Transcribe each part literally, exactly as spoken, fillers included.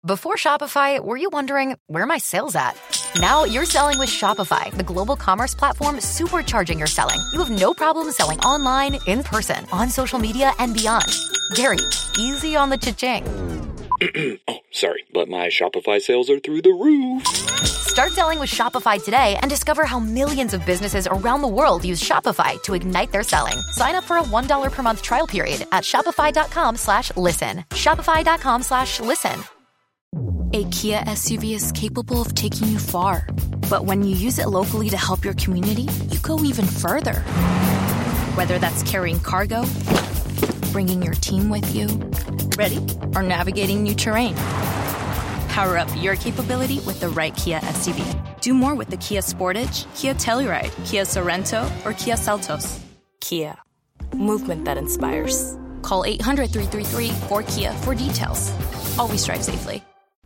Before Shopify, were you wondering, where are my sales at? Now you're selling with Shopify, the global commerce platform supercharging your selling. You have no problem selling online, in person, on social media, and beyond. Gary, easy on the cha-ching. Oh, sorry, but my Shopify sales are through the roof. Start selling with Shopify today and discover how millions of businesses around the world use Shopify to ignite their selling. Sign up for a one dollar per month trial period at shopify.com slash listen. Shopify.com slash listen. A Kia S U V is capable of taking you far. But when you use it locally to help your community, you go even further. Whether that's carrying cargo, bringing your team with you, ready, or navigating new terrain. Power up your capability with the right Kia S U V. Do more with the Kia Sportage, Kia Telluride, Kia Sorento, or Kia Seltos. Kia. Movement that inspires. Call eight hundred, three three three, four Kia for details. Always drive safely.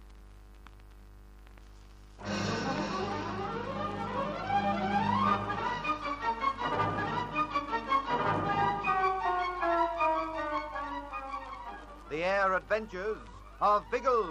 The Air Adventures of Biggles.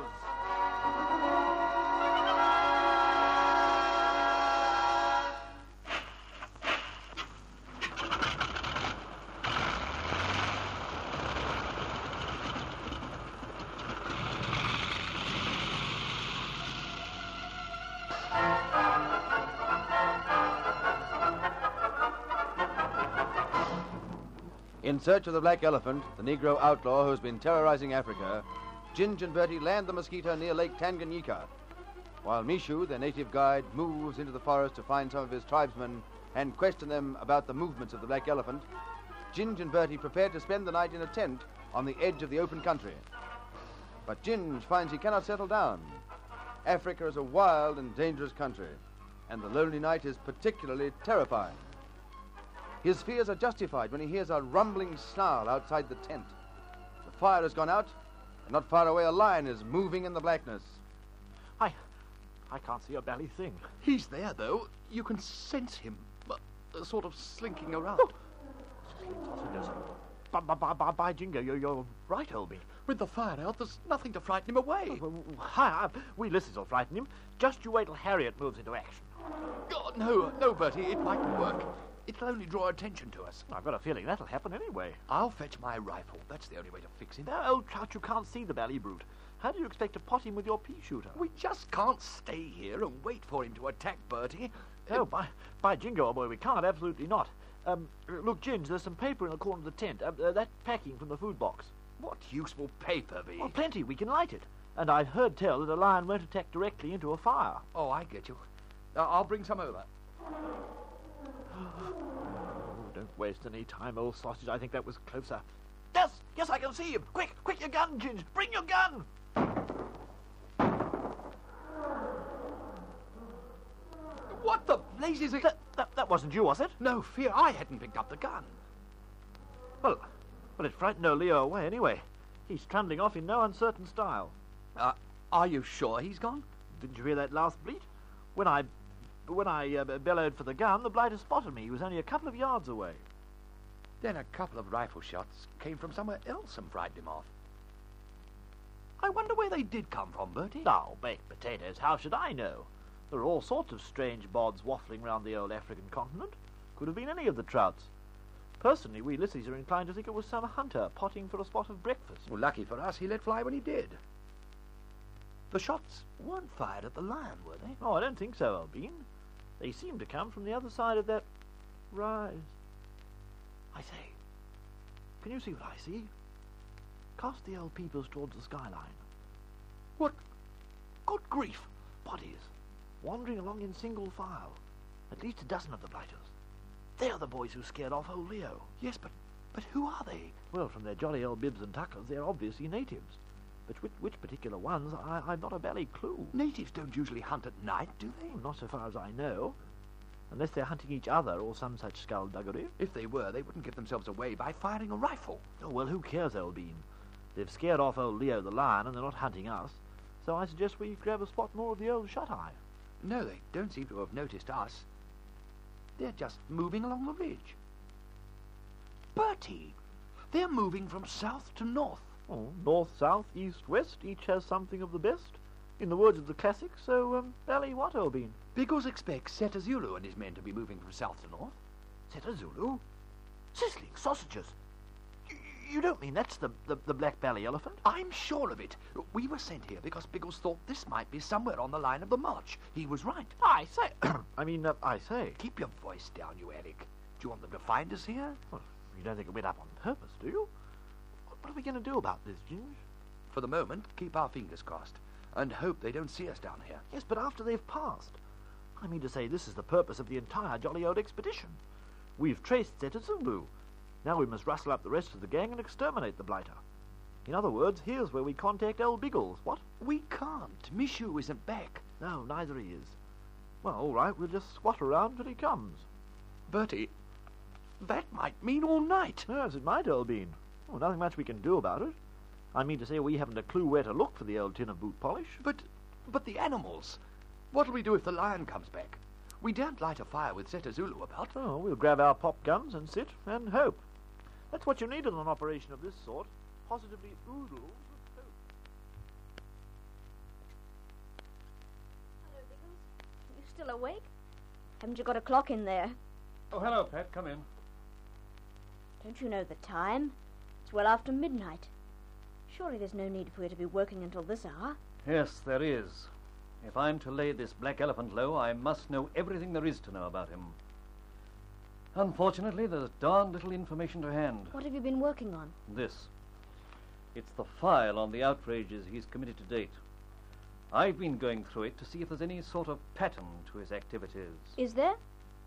In search of the Black Elephant, the Negro outlaw who's been terrorizing Africa, Ginge and Bertie land the Mosquito near Lake Tanganyika, while Mishu, their native guide, moves into the forest to find some of his tribesmen and question them about the movements of the Black Elephant. Ginge and Bertie prepare to spend the night in a tent on the edge of the open country. But Ginge finds he cannot settle down. Africa is a wild and dangerous country, and the lonely night is particularly terrifying. His fears are justified when he hears a rumbling snarl outside the tent. The fire has gone out, and not far away a lion is moving in the blackness. I... I can't see a bally thing. He's there, though. You can sense him, uh, sort of slinking around. Oh. By, by, by, by Jingo, you're, you're right, Olby. With the fire out, there's nothing to frighten him away. Oh, well, hi, we listeners will frighten him. Just you wait till Harriet moves into action. God, no, no, Bertie, it mightn't work. It'll only draw attention to us. I've got a feeling that'll happen anyway. I'll fetch my rifle. That's the only way to fix him. No, old trout, you can't see the bally brute. How do you expect to pot him with your pea shooter? We just can't stay here and wait for him to attack Bertie. Oh, by, by Jingo, old boy, we can't, absolutely not. Um, look, Ginge, there's some paper in the corner of the tent. Uh, uh, that packing from the food box. What use will paper be? Well, plenty. We can light it. And I've heard tell that a lion won't attack directly into a fire. Oh, I get you. Uh, I'll bring some over. Don't waste any time, old sausage. I think that was closer. Yes, yes, I can see him. Quick, quick, your gun, Ginge. Bring your gun. What the blazes? That, that, that wasn't you, was it? No fear, I hadn't picked up the gun. Well, well, it frightened old Leo away anyway. He's trundling off in no uncertain style. Uh, are you sure he's gone? Didn't you hear that last bleat? When I... When I uh, bellowed for the gun, the blighter spotted me. He was only a couple of yards away. Then a couple of rifle shots came from somewhere else and frightened him off. I wonder where they did come from, Bertie. Oh, baked potatoes. How should I know? There are all sorts of strange bods waffling round the old African continent. Could have been any of the trouts. Personally, we lissies are inclined to think it was some hunter potting for a spot of breakfast. Well, lucky for us, he let fly when he did. The shots weren't fired at the lion, were they? Oh, I don't think so, Albine. They seem to come from the other side of that rise. I say, can you see what I see? Cast the old peepers towards the skyline. What? Good grief! Bodies, wandering along in single file. At least a dozen of the blighters. They're the boys who scared off old Leo. Yes, but but who are they? Well, from their jolly old bibs and tuckers, they're obviously natives. But which, which particular ones, I, I've not a bally clue. Natives don't usually hunt at night, do they? Well, not so far as I know. Unless they're hunting each other or some such skullduggery. If they were, they wouldn't give themselves away by firing a rifle. Oh, well, who cares, old bean? They've scared off old Leo the lion and they're not hunting us. So I suggest we grab a spot more of the old shut-eye. No, they don't seem to have noticed us. They're just moving along the ridge. Bertie, they're moving from south to north. Oh, north, south, east, west, each has something of the best. In the words of the classics, so, um, Bally what, Elbean? Biggles expects Seta Zulu and his men to be moving from south to north. Seta Zulu? Sizzling sausages! You, you don't mean that's the, the, the black belly elephant? I'm sure of it. We were sent here because Biggles thought this might be somewhere on the line of the march. He was right. I say... I mean, uh, I say... Keep your voice down, you Eric. Do you want them to find us here? Well, you don't think it went up on purpose, do you? What are we going to do about this, Ginge? For the moment, keep our fingers crossed and hope they don't see us down here. Yes, but after they've passed. I mean to say, this is the purpose of the entire jolly old expedition. We've traced Seta Zulu. Now we must rustle up the rest of the gang and exterminate the blighter. In other words, here's where we contact El Biggles. What? We can't. Mishu isn't back. No, neither he is. Well, all right, we'll just squat around till he comes. Bertie, that might mean all night. Yes, it might, Elbean. Well, nothing much we can do about it. I mean to say, we haven't a clue where to look for the old tin of boot polish. But, but the animals. What'll we do if the lion comes back? We daren't light a fire with Seta Zulu about. Oh, we'll grab our pop guns and sit and hope. That's what you need in an operation of this sort. Positively oodles of hope. Hello, Biggles. You still awake? Haven't you got a clock in there? Oh, hello, Pat. Come in. Don't you know the time? It's well after midnight. Surely there's no need for you to be working until this hour. Yes, there is. If I'm to lay this black elephant low, I must know everything there is to know about him. Unfortunately, there's darn little information to hand. What have you been working on? This. It's the file on the outrages he's committed to date. I've been going through it to see if there's any sort of pattern to his activities. Is there?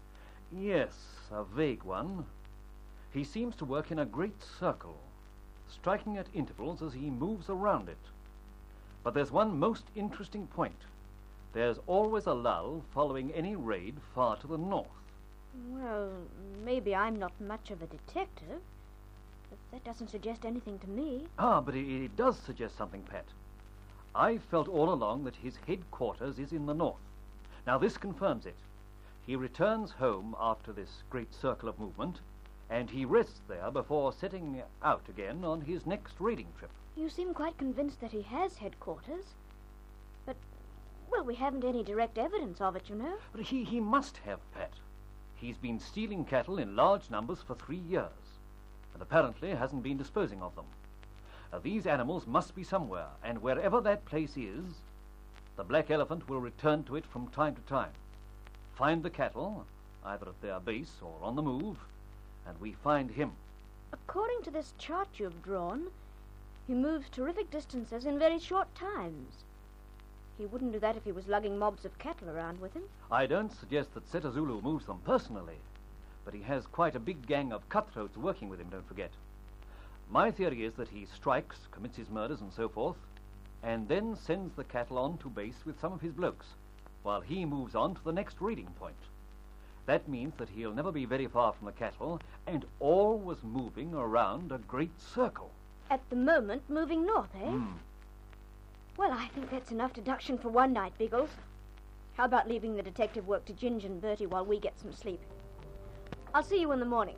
Yes, a vague one. He seems to work in a great circle, striking at intervals as he moves around it. But there's one most interesting point. There's always a lull following any raid far to the north. Well, maybe I'm not much of a detective, but that doesn't suggest anything to me. Ah, but it, it does suggest something, Pat. I've felt all along that his headquarters is in the north. Now, this confirms it. He returns home after this great circle of movement, and he rests there before setting out again on his next raiding trip. You seem quite convinced that he has headquarters. But, well, we haven't any direct evidence of it, you know. But he, he must have, Pat. He's been stealing cattle in large numbers for three years, and apparently hasn't been disposing of them. Now, these animals must be somewhere, and wherever that place is, the black elephant will return to it from time to time. Find the cattle, either at their base or on the move, and we find him. According to this chart you've drawn, he moves terrific distances in very short times. He wouldn't do that if he was lugging mobs of cattle around with him. I don't suggest that Seta Zulu moves them personally, but he has quite a big gang of cutthroats working with him, don't forget. My theory is that he strikes, commits his murders and so forth, and then sends the cattle on to base with some of his blokes, while he moves on to the next raiding point. That means that he'll never be very far from the cattle, and always moving around a great circle. At the moment, moving north, eh? Mm. Well, I think that's enough deduction for one night, Biggles. How about leaving the detective work to Ginge and Bertie while we get some sleep? I'll see you in the morning.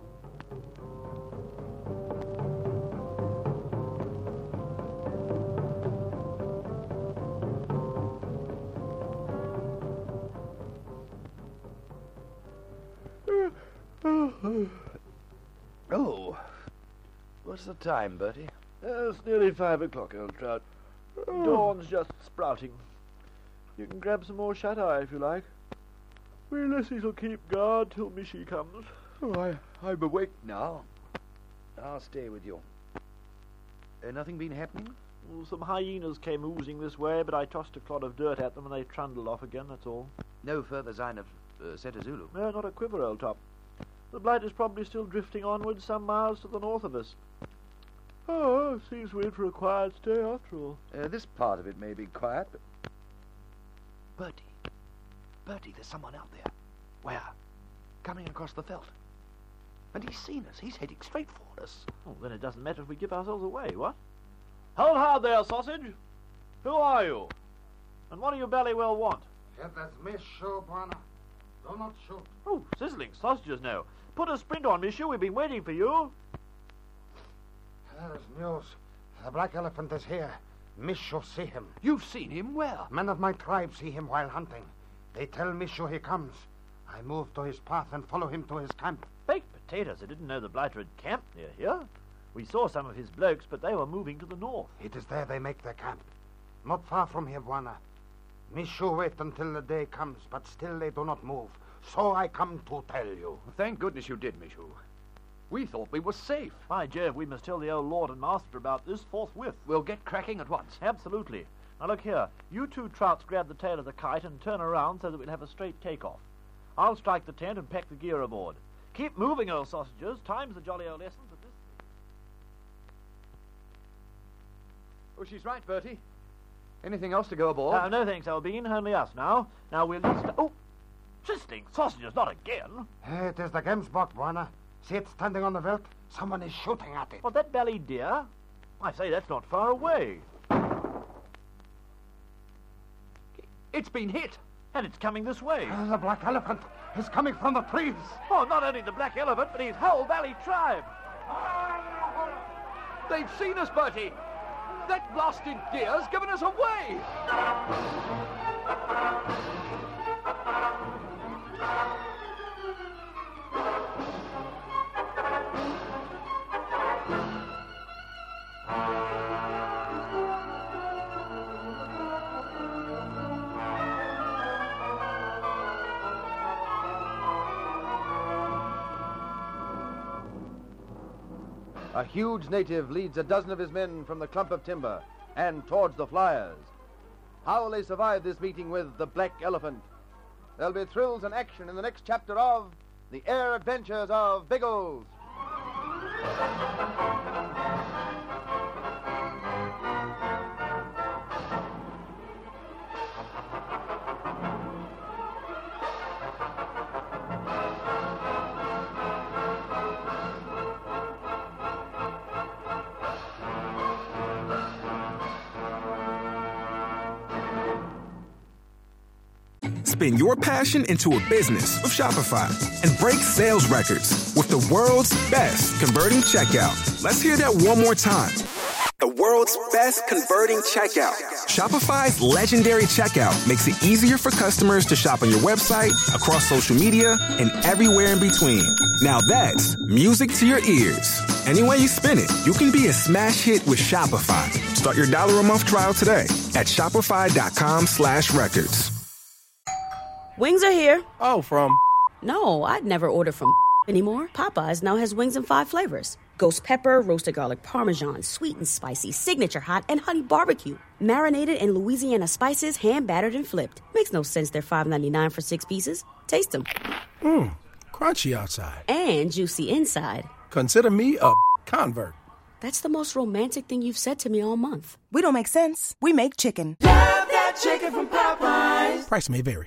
Oh, what's the time, Bertie? Uh, it's nearly five o'clock, old trout. Dawn's just sprouting. You can grab some more shut-eye if you like. We lassies will keep guard till Mishy comes. Oh, I, I'm awake now. I'll stay with you. Uh, nothing been happening? Well, some hyenas came oozing this way, but I tossed a clod of dirt at them and they trundled off again, that's all. No further sign of uh, Seta Zulu? No, not a quiver, old top. The blight is probably still drifting onwards some miles to the north of us. Oh, seems we're in for a quiet stay after all. Uh, this part of it may be quiet, but... Bertie, Bertie, there's someone out there. Where? Coming across the veldt. And he's seen us. He's heading straight for us. Oh, then it doesn't matter if we give ourselves away, what? Hold hard there, sausage. Who are you? And what do you belly well want? It is Mishu, Bwana. Do not shoot. Oh, sizzling sausages now. Put a sprint on, Mishu. We've been waiting for you. There is news. The black elephant is here. Mishu see him. You've seen him? Where? Men of my tribe see him while hunting. They tell Mishu he comes. I move to his path and follow him to his camp. Baked potatoes, I didn't know the blighter had camped near here. We saw some of his blokes, but they were moving to the north. It is there they make their camp. Not far from here, Bwana. Mishu wait until the day comes, but still they do not move. So I come to tell you. Thank goodness you did, Mishu. We thought we were safe. By Jove, we must tell the old lord and master about this forthwith. We'll get cracking at once. Absolutely. Now look here. You two trouts grab the tail of the kite and turn around so that we'll have a straight takeoff. I'll strike the tent and pack the gear aboard. Keep moving, old sausages. Time's the jolly old essence of this. Oh, she's right, Bertie. Anything else to go aboard? Uh, no thanks, Albine. Only us now. Now we'll need to... Oh! Twisting sausages, not again. Hey, it is the Gemsbok, Bwana. See it standing on the veldt? Someone is shooting at it. What, that bally deer? I say, that's not far away. It's been hit. And it's coming this way. Uh, the black elephant is coming from the trees. Oh, not only the black elephant, but his whole valley tribe. They've seen us, Bertie. That blasted deer's given us away. A huge native leads a dozen of his men from the clump of timber and towards the flyers. How will they survive this meeting with the Black Elephant? There'll be thrills and action in the next chapter of The Air Adventures of Biggles. Spin your passion into a business with Shopify and break sales records with the world's best converting checkout. Let's hear that one more time. The world's best converting checkout. Shopify's legendary checkout makes it easier for customers to shop on your website, across social media, and everywhere in between. Now that's music to your ears. Any way you spin it, you can be a smash hit with Shopify. Start your dollar a month trial today at shopify.com slash records. Wings are here. Oh, from? No, I'd never order from anymore. Popeyes now has wings in five flavors. Ghost pepper, roasted garlic parmesan, sweet and spicy, signature hot, and honey barbecue. Marinated in Louisiana spices, hand battered and flipped. Makes no sense they're five ninety-nine for six pieces. Taste them. Mmm, crunchy outside. And juicy inside. Consider me a convert. That's the most romantic thing you've said to me all month. We don't make sense. We make chicken. Love that chicken from Popeyes. Price may vary.